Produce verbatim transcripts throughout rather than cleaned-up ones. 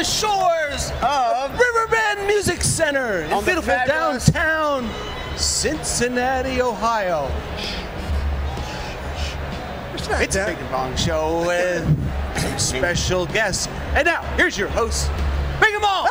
the shores of Riverbend Music Center in On the beautiful fabulous- downtown Cincinnati, Ohio. It's a Big and Bong Show with some special guests. And now, here's your host, Big and Bong.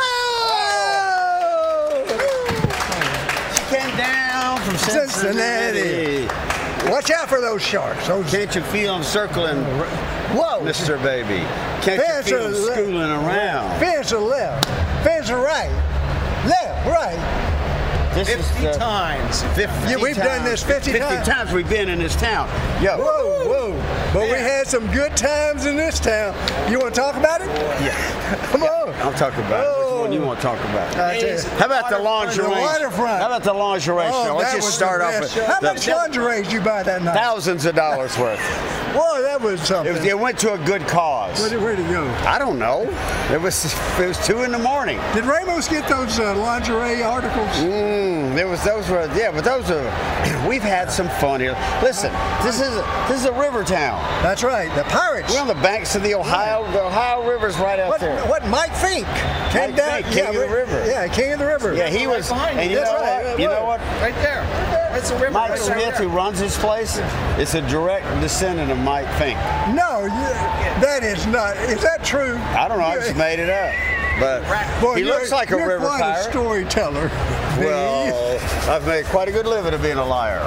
She came down from Cincinnati. Cincinnati. Watch out for those sharks. Those Can't you feel them circling, Whoa. Mister Baby? Can't Fence you feel to them the schooling around? Fence to the left. Fence to the right. Left, right. This fifty is the times. fifty Yeah, we've done this fifty fifty times. times we've been in this town. Yo. Whoa, whoa. But we Man. had some good times in this town. You want to talk about it? Yeah. Come on. I'll talk about it. Which Oh. one you want to talk about? I tell you. How about the lingerie? The waterfront. How about the lingerie Oh, show? Let's that just was start the off best with show. How the- much lingerie did you buy that night? thousands of dollars worth. Whoa, that was something. It, was, it went to a good cause. Where did, where'd it go? I don't know. It was it was two in the morning. Did Ramos get those uh, lingerie articles? Mm, there was those were yeah, but those are. We've had some fun here. Listen, this is a, this is a river town. That's right. The Pirates. We're on the banks of the Ohio. The Ohio River's right out What, there. what Mike Fink came Mike down. Fink, King of the ri- River. Yeah, King of the River. Yeah, he was. behind And you. you know That's right. what? You know what? Right there. That's a river. Mike right over Smith, there. who runs this place, is a direct descendant of Mike Fink. No, you, that is not. Is that true? I don't know. I just made it up. But Boy, he you're- looks like a you're river quite pirate. a storyteller. Well, I've made quite a good living of being a liar.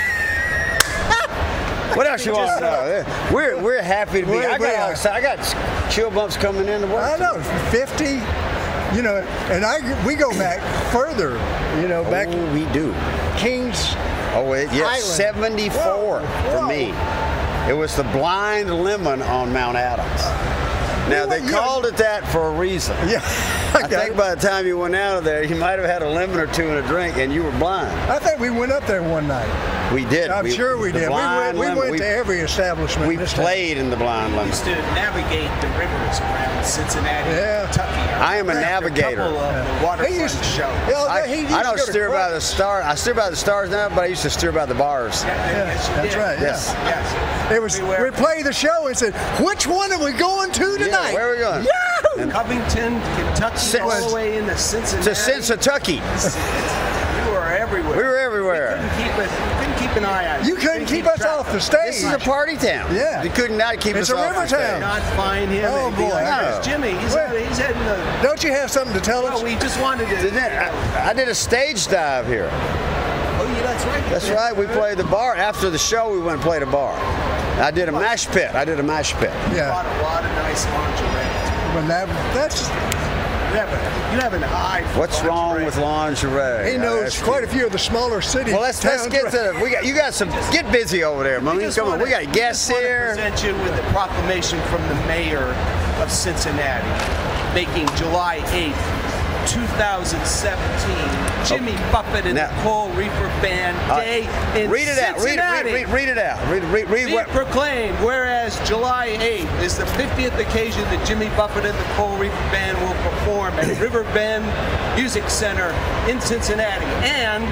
What else you want to know? We're we're happy to be. We- I we are. got I got chill bumps coming in to work. I know, fifty. You know, and I we go back further. You know, back Oh, we do. Kings. Oh, it, yes, Island. seventy-four Whoa, for whoa. me. It was the blind lemon on Mount Adams. Now they Yeah. called it that for a reason. Yeah, I got think it. by the time you went out of there, you might have had a lemon or two and a drink, and you were blind. I think we went up there one night. We did. I'm sure we the did. We blind went, we lemon, went we, to every establishment. we in this town. played in the blind lemon. Used to navigate the rivers around Cincinnati, Yeah. Kentucky. I am a After navigator. couple of the He waterfront used to show. Yeah, I, he used I to don't go to steer by Crocs. the star. I steer by the stars now, but I used to steer by the bars. Yeah, Yeah, yes, you that's did. right. Yes. Yeah. Yes. It was. Everywhere. We played the show and said, "Which one are we going to tonight?" Yeah, where are we going? Yahoo! Covington, Kentucky, Cin- all the way into Cincinnati. To Cincinnati. You were everywhere. We were everywhere. Couldn't keep, it, couldn't keep an eye on You couldn't keep us track off of the it. stage. This is a party town. Yeah. You could not keep It's us a off river the stage. town. Not find him. Oh, and be boy. like, No. "Where's Jimmy? He's, Where- heading, he's heading to. Don't you have something to tell us? Well, we just wanted to. Didn't it? I, I did a stage dive here. Oh, yeah, that's right. That's right. We played the bar. After the show, we went and played a bar. I did a mash pit. I did a mash pit. Yeah. Bought a lot of nice lingerie. When that, that's You have, a, you have an eye for What's wrong lingerie. with lingerie? he I knows asked quite you. a few of the smaller cities. Well, let's let's towns, get right? to the, we got you got some get busy over there, We Mummy. just Come on, wanna- we got guests just wanna here. Present you with the proclamation from the mayor of Cincinnati, making July eighth, two thousand seventeen, Jimmy Buffett and Now- the Coral Reefer Band Uh, Day in read it out. Read, Cincinnati. read, read, read it out. Read read, read Be what. it proclaimed, whereas July eighth is the fiftieth occasion that Jimmy Buffett and the Coral Reefer Band will perform at Riverbend Music Center in Cincinnati. And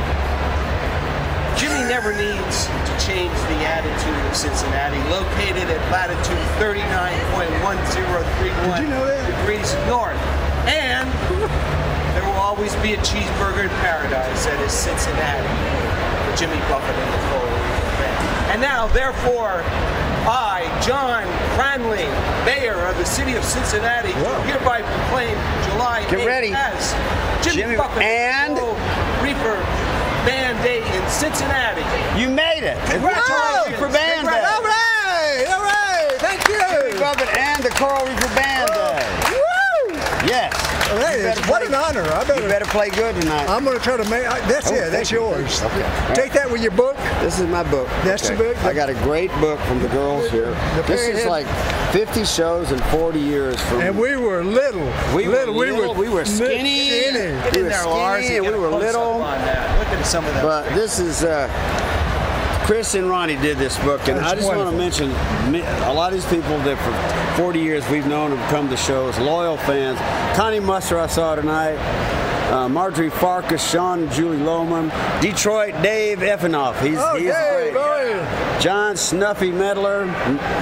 Jimmy never needs to change the attitude of Cincinnati, located at latitude thirty-nine point one zero three one Did you know that? degrees north. And there will always be a cheeseburger in paradise that is Cincinnati for Jimmy Buffett and the Coral Reefer Band. And now, therefore, I, John Cranley, Mayor of the City of Cincinnati, Whoa. hereby proclaim July Get eighth ready. as Jimmy, Jimmy- Buffett and- the Coral Reefer Band Day in Cincinnati. You made it. Congratulations. For band day. All right, all right. Thank Jimmy you. Buffett and the Coral Reefer Band Day. Woo! Yes. Well, that You is, better what play- an honor. I better. You better play good tonight. I'm going to try to make. I, that's Oh, it. thank That's you. yours. Okay. Take that with your book. This is my book. That's the book? I got a great book from the girls here. The This is Parrothead- like fifty shows in forty years from. And we were little. We were little. little, we were li- skinny. Get skinny. We in were there, Lars. skinny and and get we a were close-up little. on that. Look at some of that. But this is uh, Chris and Ronnie did this book, and That's I just want to wonderful. mention me- a lot of these people that for forty years we've known them come to shows, loyal fans. Connie Muster I saw tonight. Uh, Marjorie Farkas, Sean and Julie Lohman, Detroit Dave Effenoff. He's, Oh, he's Dave, great. oh, yeah. John Snuffy Medler,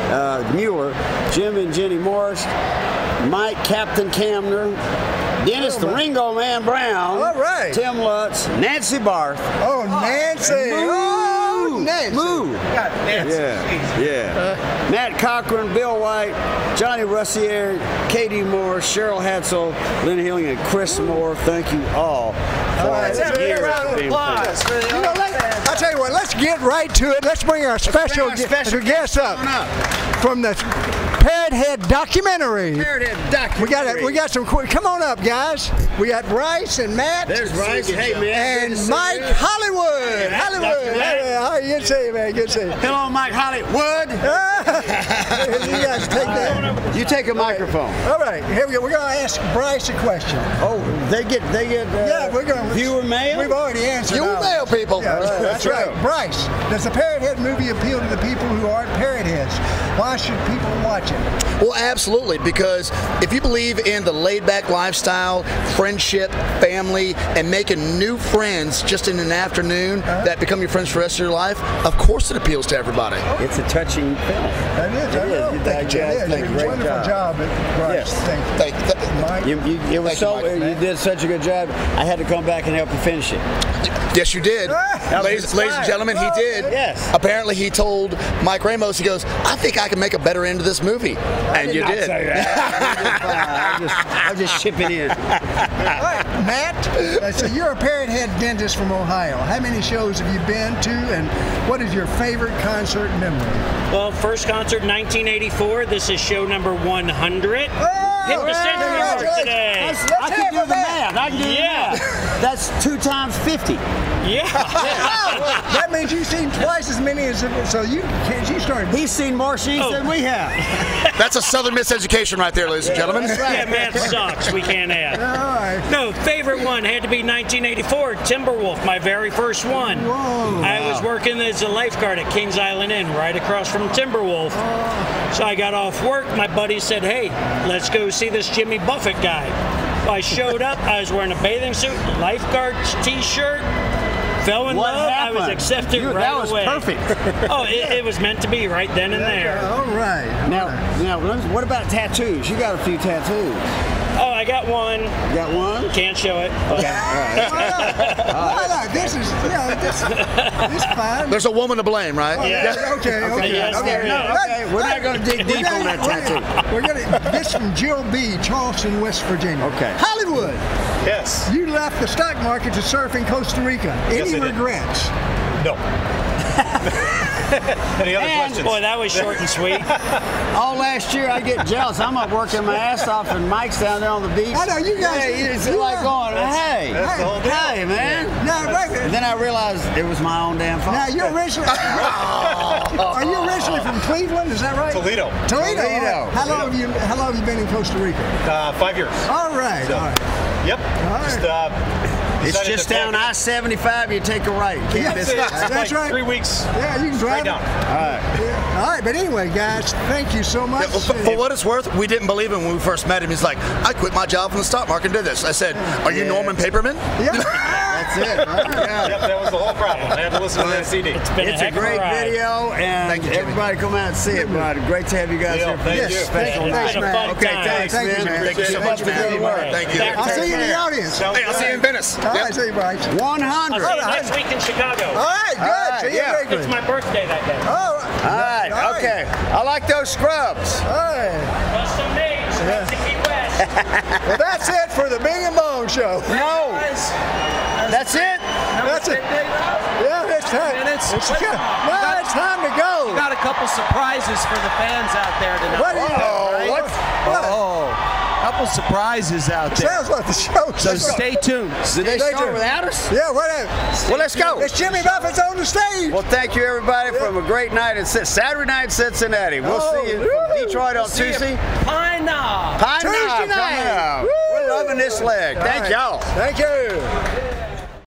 uh, Mueller, Jim and Jenny Morris, Mike Captain Camner, Dennis the Ringo Man Brown, All right. Tim Lutz, Nancy Barth. Oh, Nancy. Oh, Nancy. Moo. God, Nancy. Yeah, yeah. Matt Cochran, Bill White, Johnny Russier, Katie Moore, Cheryl Hatzel, Lynn Healing, and Chris Moore. Thank you all for All right, Let's have a years big round of of being applause for the You know, let, I'll tell you what, let's get right to it. Let's bring our special, our special gu- guest up on up. from the Parrot Head documentary. Parrot Head documentary. We got it. We got some. qu- Come on up, guys. We got Bryce and Matt. There's Bryce. Hey, man. And Good to see Mike you. Hollywood. Yeah, Hollywood. Doctor Matt. Hey, how you see you, man? Good to see you. Hello, Mike Hollywood. You guys take that. You take a microphone. All right, here we go. We're going to ask Bryce a question. Oh, they get they get uh, Yeah, we're going to. viewer mail. We've already answered. You ours. mail people. Yeah, right, that's that's right. right. Bryce, does the Parrot Head movie appeal to the people who aren't parrot heads? Why should people watch it? Well, absolutely, because if you believe in the laid-back lifestyle, friendship, family, and making new friends just in an afternoon that become your friends for the rest of your life, of course it appeals to everybody. It's a touching film. That is. I It is. know. You Thank did you. a It is. great You're a wonderful job. job, at Bryce. Yes. Thank you. Thank you. Mike. You, you, it was Thank you, so Mike. you did such a good job. I had to come back and help you finish it. Yes, you did. That was Ladies, ladies and gentlemen, he did. Yes. Apparently, he told Mike Ramos, he goes, I think I can make a better end of this movie. And you not did. say that. I'm just, I'm just shipping in. All right, Matt. uh, So you're a Parrot Head dentist from Ohio. How many shows have you been to, and what is your favorite concert memory? Well, first concert nineteen eighty-four. This is show number one hundred. Oh, Hit the century mark congratulations. today. That's- Let's I hear can it do for the Matt. math. I can do Yeah. the math. That's two times fifty. Yeah. Oh, that means you've seen twice as many as so you can't. You started. He's seen more sheets Oh. than we have. That's a Southern miseducation right there, ladies and gentlemen. Yeah, math sucks. We can't add. All right. No, favorite one had to be nineteen eighty-four, Timberwolf, my very first one. Whoa. I was working as a lifeguard at Kings Island Inn, right across from Timberwolf. So I got off work. My buddy said, hey, let's go see this Jimmy Buffett guy. So I showed up. I was wearing a bathing suit, lifeguard t-shirt. Fell in What love. happened? I was accepted Dude, right that was away. perfect. Oh, it, it was meant to be right then and there. All right. Now, now, what about tattoos? You got a few tattoos. Oh, I got one. You got one? Can't show it. But Why not? Why not? This is, you know, this, this is fine. There's a woman to blame, right? Yeah. Okay, okay. Yes, okay. there is. No, Okay, we're not gonna dig we're deep on that gonna- tattoo. We're gonna. This from Jill B, Charleston, West Virginia. Okay. Hollywood. Yes. You left the stock market to surf in Costa Rica. Any Yes, I did. regrets? No. Any other And- questions? boy, that was short and sweet. All last year, I get jealous. I'm up working my ass off, and Mike's down there on the beach. I know, you guys- Hey, it's you like are- going, hey, That's the whole deal. hey, man. No, wait a minute. And then I realized it was my own damn fault. Now you're originally. Are you originally from Cleveland? Is that right? Toledo. Toledo. Toledo. all right. How long have you? How long have you been in Costa Rica? Uh, five years. All right. So- All right. Yep. right. Just, uh, It's decided just to down pack- I seventy-five. You take a right. Can't Yeah, miss It's, it. it's That's like right. three weeks Yeah, you can drive. straight down. All right. All right, but anyway, guys, thank you so much. Yeah, well, for, for what it's worth, we didn't believe him when we first met him. He's like, I quit my job from the stock market and did this. I said, are you Yeah. Norman Paperman? Yeah. That's it. Right? Yeah. Yep, that was the whole problem. I had to listen to that C D. It's been It's a a heck of great a ride. video, and Thank you, Jimmy. everybody come out and see it, bud. Great to have you guys Leo, here for thank this you. special It's night. been a fun Okay, time. thanks, Thank you, man. man. Thank you so much, Appreciate man. the work. Thank you. I'll see you in the audience. All Hey, I'll see you in Venice. right, Yep. see you, Bryce. one I'll hundred. see you next week in Chicago. All right, good. All right, see you yeah. Wrigley. It's my birthday that day. All right. All right, All right. okay. I like those scrubs. All right. Custom made, straight to Key West. Well, that's it for the Bing and Bone Show. No, Guys, that's it. That's it. Yeah, it's time. Minutes. It's, no, it's time to go. got a couple surprises for the fans out there tonight. What do you Oh, know? what? Oh, couple surprises out there. Sounds like the show. So stay tuned. Did they Stay start tuned. without us? Yeah, whatever. Well, let's go. It's Jimmy Buffett's on the stage. Well, thank you, everybody, from a great night in Cin- Saturday night in Cincinnati. We'll Oh, see you woo. from Detroit on See you. Tuesday. Pine Knob. Pine Tuesday Knob coming night. out. Woo. We're loving this leg. All Thank right. y'all. Thank you.